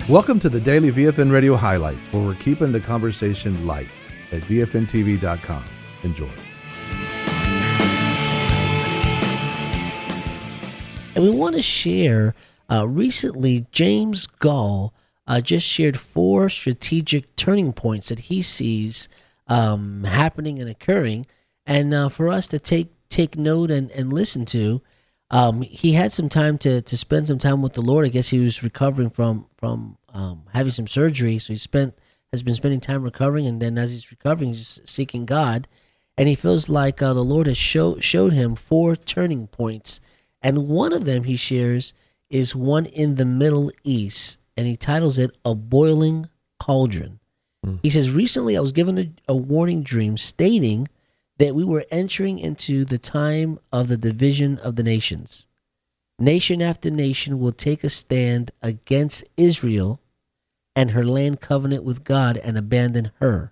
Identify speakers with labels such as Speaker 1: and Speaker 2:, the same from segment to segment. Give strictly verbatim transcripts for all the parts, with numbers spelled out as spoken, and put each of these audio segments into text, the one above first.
Speaker 1: Welcome to the Daily V F N Radio Highlights, where we're keeping the conversation light at V F N T V dot com. Enjoy.
Speaker 2: And we want to share, uh, recently, James Gall uh, just shared four strategic turning points that he sees um, happening and occurring, and uh, for us to take take note and, and listen to. Um, he had some time to, to spend some time with the Lord. I guess he was recovering from from um, having some surgery, so he spent has been spending time recovering, and then as he's recovering, he's seeking God, and he feels like uh, the Lord has show, showed him four turning points, and one of them he shares is one in the Middle East, and he titles it "A Boiling Cauldron." Mm. He says, "Recently, I was given a, a warning dream stating that we were entering into the time of the division of the nations. Nation after nation will take a stand against Israel and her land covenant with God and abandon her."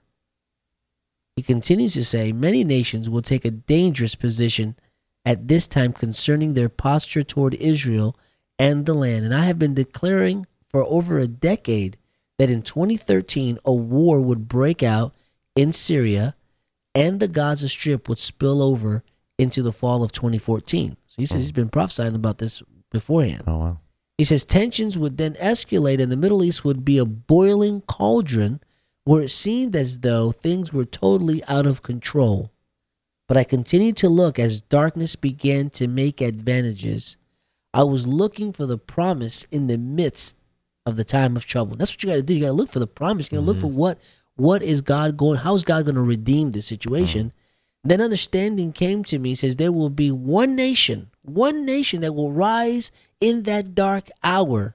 Speaker 2: He continues to say, "Many nations will take a dangerous position at this time concerning their posture toward Israel and the land. And I have been declaring for over a decade that in twenty thirteen a war would break out in Syria and the Gaza Strip would spill over into the fall of twenty fourteen. So he says he's been prophesying about this beforehand.
Speaker 3: Oh, wow.
Speaker 2: He says tensions would then escalate and the Middle East would be a boiling cauldron where it seemed as though things were totally out of control. But I continued to look as darkness began to make advantages. I was looking for the promise in the midst of the time of trouble." That's what you got to do. You got to look for the promise. You got to mm-hmm. look for what What is God going, how is God going to redeem this situation? Mm-hmm. Then understanding came to me, says there will be one nation, one nation that will rise in that dark hour.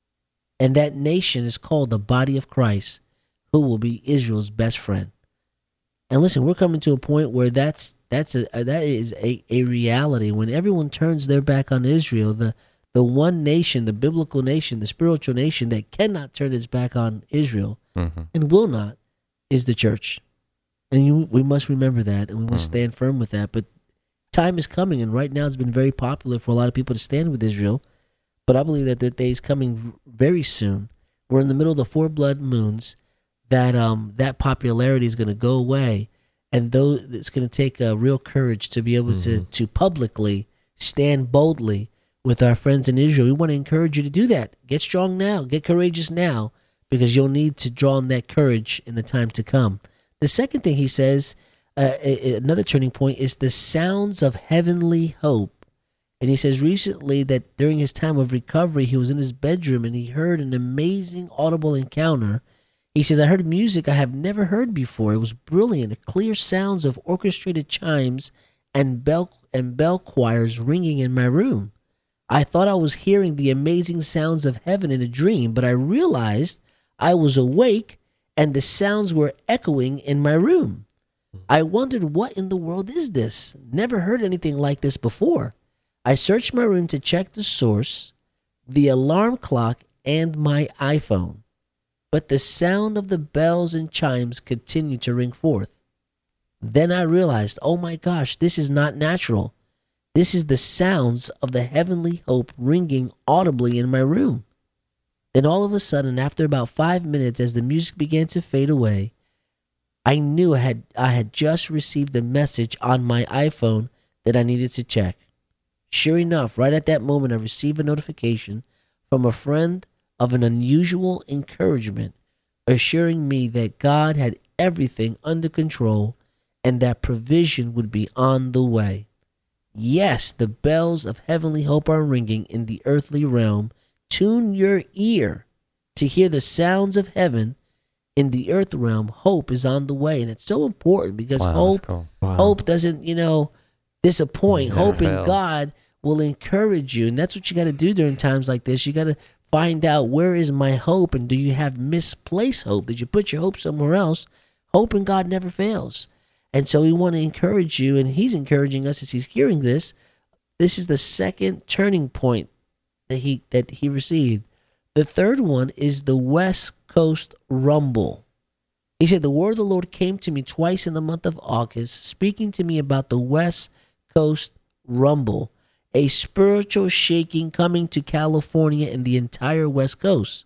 Speaker 2: And that nation is called the body of Christ, who will be Israel's best friend. And listen, we're coming to a point where that's that's a, that is a, a reality. When everyone turns their back on Israel, the, the one nation, the biblical nation, the spiritual nation that cannot turn its back on Israel mm-hmm. and will not, is the church. And you, we must remember that, and we must mm. stand firm with that. But time is coming, and right now it's been very popular for a lot of people to stand with Israel. But I believe that that day is coming very soon. We're in the middle of the four blood moons, that um that popularity is going to go away, and though it's going to take a real courage to be able mm-hmm. to, to publicly stand boldly with our friends in Israel. We want to encourage you to do that. Get strong now. Get courageous now, because you'll need to draw on that courage in the time to come. The second thing he says, uh, another turning point, is the sounds of heavenly hope. And he says recently that during his time of recovery, he was in his bedroom and he heard an amazing audible encounter. He says, "I heard music I have never heard before. It was brilliant. The clear sounds of orchestrated chimes and bell and bell choirs ringing in my room. I thought I was hearing the amazing sounds of heaven in a dream, but I realized I was awake and the sounds were echoing in my room. I wondered, what in the world is this? Never heard anything like this before. I searched my room to check the source, the alarm clock, and my iPhone. But the sound of the bells and chimes continued to ring forth. Then I realized, oh my gosh, this is not natural. This is the sounds of the heavenly hope ringing audibly in my room. Then all of a sudden, after about five minutes, as the music began to fade away, I knew I had I had just received a message on my iPhone that I needed to check. Sure enough, right at that moment, I received a notification from a friend of an unusual encouragement, assuring me that God had everything under control and that provision would be on the way. Yes, the bells of heavenly hope are ringing in the earthly realm. Tune your ear to hear the sounds of heaven in the earth realm. Hope is on the way. And it's so important because
Speaker 3: wow,
Speaker 2: hope
Speaker 3: cool. wow.
Speaker 2: hope doesn't, you know, disappoint.
Speaker 3: Never
Speaker 2: hope
Speaker 3: fails.
Speaker 2: in God will encourage you. And that's what you got to do during times like this. You got to find out, where is my hope? And do you have misplaced hope? Did you put your hope somewhere else? Hope in God never fails. And so we want to encourage you, and he's encouraging us as he's hearing this. This is the second turning point that he that he received. The third one is the West Coast rumble. He said, the word of the Lord came to me twice in the month of August, speaking to me about the West Coast rumble, a spiritual shaking coming to California and the entire West Coast.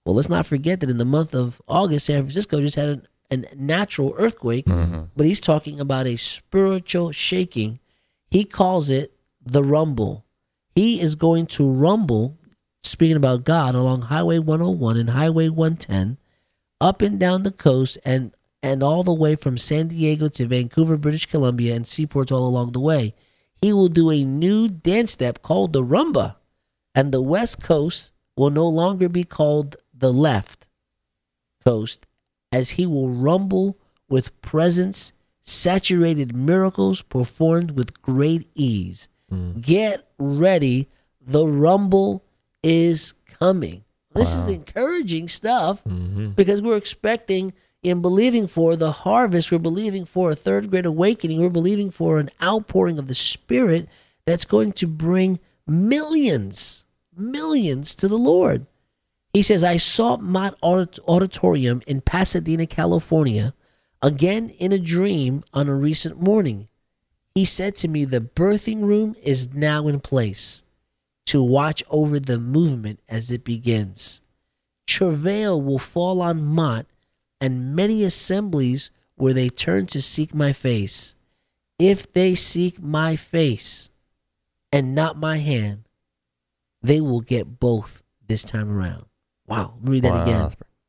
Speaker 2: Well, let's not forget that in the month of August, San Francisco just had an, a natural earthquake, mm-hmm. but he's talking about a spiritual shaking. He calls it the rumble. He is going to rumble, speaking about God, along Highway one oh one and Highway one ten, up and down the coast, and and all the way from San Diego to Vancouver, British Columbia, and seaports all along the way. He will do a new dance step called the rumba, and the West Coast will no longer be called the left coast, as he will rumble with presence, saturated miracles performed with great ease. Mm. Get ready. The rumble is coming. This wow. is encouraging stuff mm-hmm. because we're expecting and believing for the harvest. We're believing for a third great awakening. We're believing for an outpouring of the Spirit that's going to bring millions, millions to the Lord. He says, I saw Mott Auditorium in Pasadena, California, again in a dream on a recent morning. He said to me, the birthing room is now in place to watch over the movement as it begins. Travail will fall on Mott and many assemblies where they turn to seek my face. If they seek my face and not my hand, they will get both this time around. Wow, let me read that wow. again.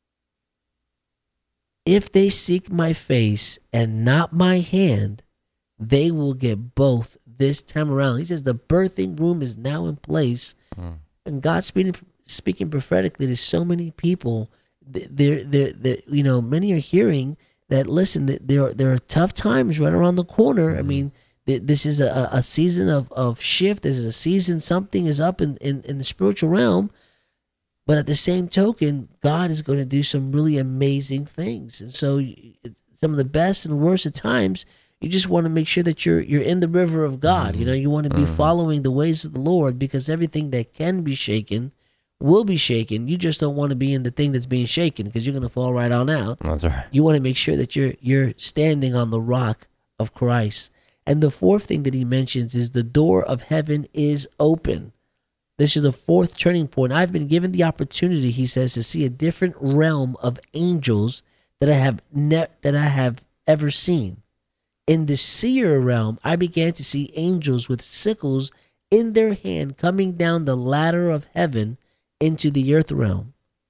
Speaker 2: If they seek my face and not my hand, they will get both this time around. He says the birthing room is now in place. Mm. And God's speaking, speaking prophetically to so many people. They're, they're, they're, you know, many are hearing that, listen, there are, there are tough times right around the corner. Mm. I mean, this is a, a season of, of shift. This is a season, something is up in, in, in the spiritual realm. But at the same token, God is going to do some really amazing things. And so some of the best and worst at times, you just want to make sure that you're you're in the river of God. Mm-hmm. You know, you want to be mm-hmm. following the ways of the Lord, because everything that can be shaken will be shaken. You just don't want to be in the thing that's being shaken, because you're going to fall right on out.
Speaker 3: That's right.
Speaker 2: You want to make sure that you're you're standing on the rock of Christ. And the fourth thing that he mentions is the door of heaven is open. This is the fourth turning point. I've been given the opportunity, he says, to see a different realm of angels that I have ne- that I have ever seen. In the seer realm, I began to see angels with sickles in their hand coming down the ladder of heaven into the earth realm.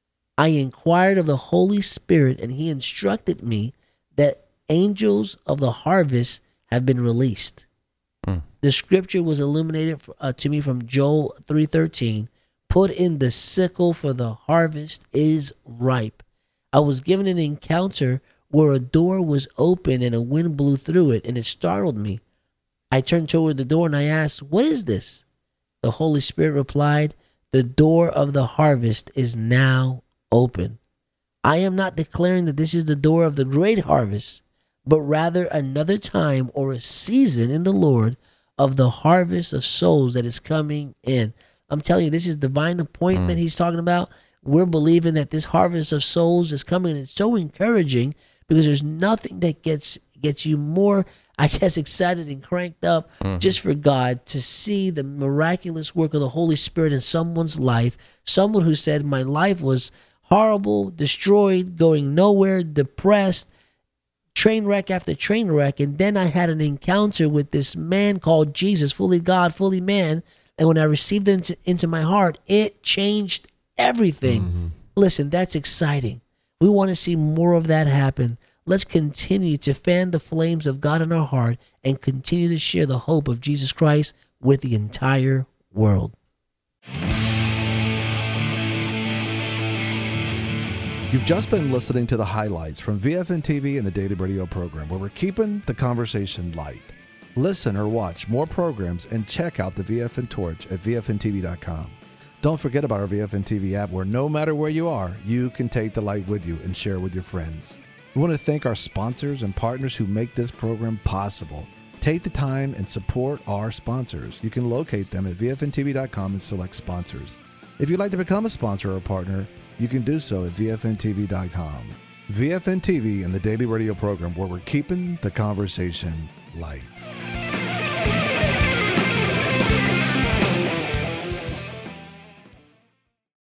Speaker 2: I inquired of the Holy Spirit, and he instructed me that angels of the harvest have been released. Mm. The scripture was illuminated uh, to me from Joel three thirteen. Put in the sickle, for the harvest is ripe. I was given an encounter where a door was open and a wind blew through it, and it startled me. I turned toward the door and I asked, what is this? The Holy Spirit replied, the door of the harvest is now open. I am not declaring that this is the door of the great harvest, but rather another time or a season in the Lord of the harvest of souls that is coming in. I'm telling you, this is divine appointment mm. he's talking about. We're believing that this harvest of souls is coming. It's so encouraging, because there's nothing that gets gets you more, I guess, excited and cranked up mm. just for God to see the miraculous work of the Holy Spirit in someone's life. Someone who said, my life was horrible, destroyed, going nowhere, depressed, train wreck after train wreck. And then I had an encounter with this man called Jesus, fully God, fully man. And when I received him into, into my heart, it changed everything. Mm-hmm. Listen, that's exciting. We want to see more of that happen. Let's continue to fan the flames of God in our heart and continue to share the hope of Jesus Christ with the entire world.
Speaker 1: You've just been listening to the highlights from V F N T V and the Daily Radio program, where we're keeping the conversation light. Listen or watch more programs and check out the V F N Torch at V F N T V dot com. Don't forget about our V F N T V app, where no matter where you are, you can take the light with you and share with your friends. We want to thank our sponsors and partners who make this program possible. Take the time and support our sponsors. You can locate them at V F N T V dot com and select sponsors. If you'd like to become a sponsor or a partner, you can do so at V F N T V dot com. V F N T V and the Daily Radio program, where we're keeping the conversation light.